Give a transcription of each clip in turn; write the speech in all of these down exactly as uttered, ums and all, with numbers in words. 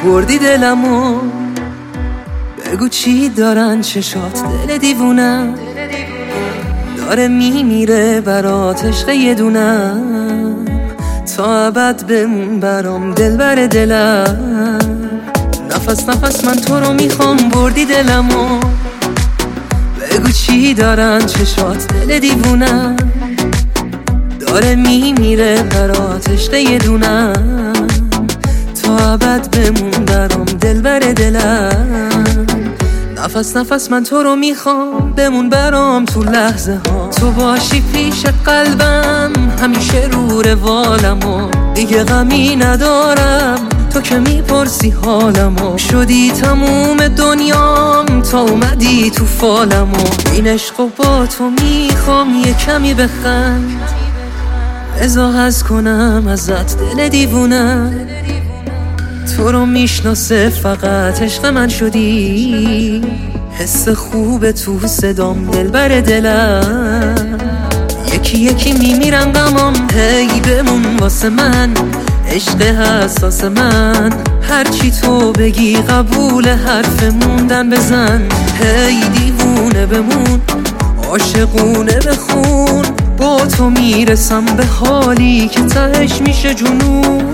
بردی دلمو، بگو چی دارن چشات دل دیوونم، داره میمیره برات عشق یه دونم، تا ابد بمون برام دلبر دلم. نفس نفس من تو رو میخوام، بردی دلمو، بگو چی دارن چشات دل دیوونم، داره میمیره برات عشق یه دونم، تا ابد بمون برام دلبر دلم. نفس نفس من تو رو میخوام، بمون برام تو لحظه ها، تو باشی پیش قلبم همیشه رو روالمو، دیگه غمی ندارم تو که میپرسی حالمو، شدی تموم دنیام تا اومدی تو فالمو. این عشقو با تو میخوام یه کمی بخند، ازا حس کنم ازت دل دیوونم، تو رو میشناسه فقط عشق من شدی، حس خوب تو صدام دلبر دلم. یکی یکی میمیرم غمام، هی بمون واسه من، عشق حساس من، هرچی تو بگی قبول حرف موندن بزن. هی دیوونه بمون، عاشقونه بخون، با تو میرسم به حالی که تهش میشه جنون.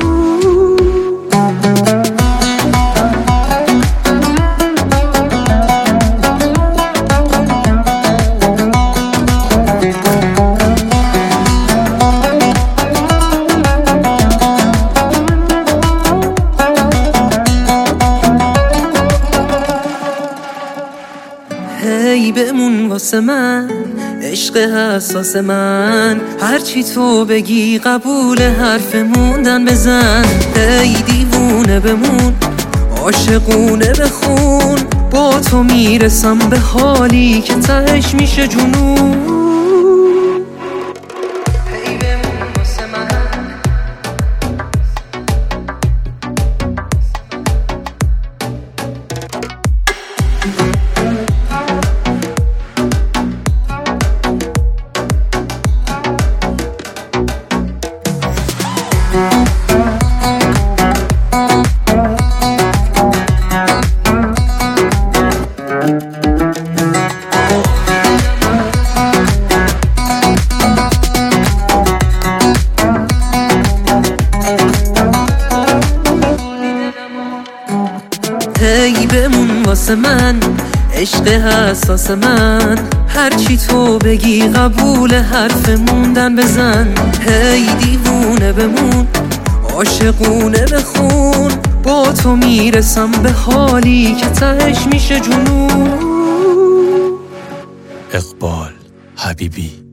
هی بمون واسه من، عشق حساس من، هرچی تو بگی قبول حرف موندن بزن. هی دیوونه بمون، عاشقونه بخون، با تو میرسم به حالی که تهش میشه جنون. هی بمون واسه من، هی بمون واسه من، عشق حساس من، هرچی تو بگی قبول حرف موندن بزن. هی دیوونه بمون، عاشقونه بخون، با تو میرسم به حالی که تهش میشه جنون. اقبال حبیبی.